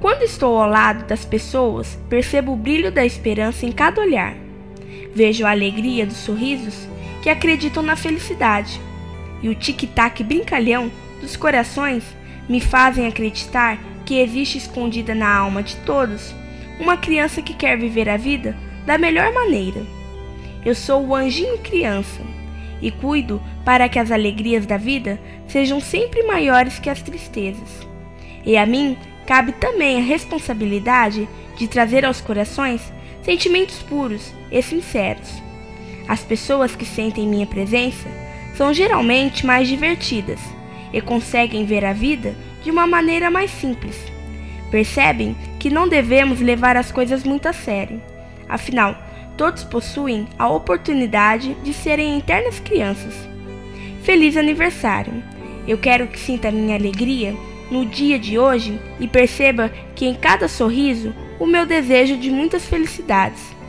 Quando estou ao lado das pessoas, percebo o brilho da esperança em cada olhar. Vejo a alegria dos sorrisos que acreditam na felicidade. E o tic-tac brincalhão dos corações me fazem acreditar que existe escondida na alma de todos uma criança que quer viver a vida da melhor maneira. Eu sou o anjinho criança e cuido para que as alegrias da vida sejam sempre maiores que as tristezas. E a mim cabe também a responsabilidade de trazer aos corações sentimentos puros e sinceros. As pessoas que sentem minha presença são geralmente mais divertidas e conseguem ver a vida de uma maneira mais simples. Percebem que não devemos levar as coisas muito a sério. Afinal, todos possuem a oportunidade de serem eternas crianças. Feliz aniversário! Eu quero que sinta minha alegria no dia de hoje e perceba que em cada sorriso o meu desejo de muitas felicidades.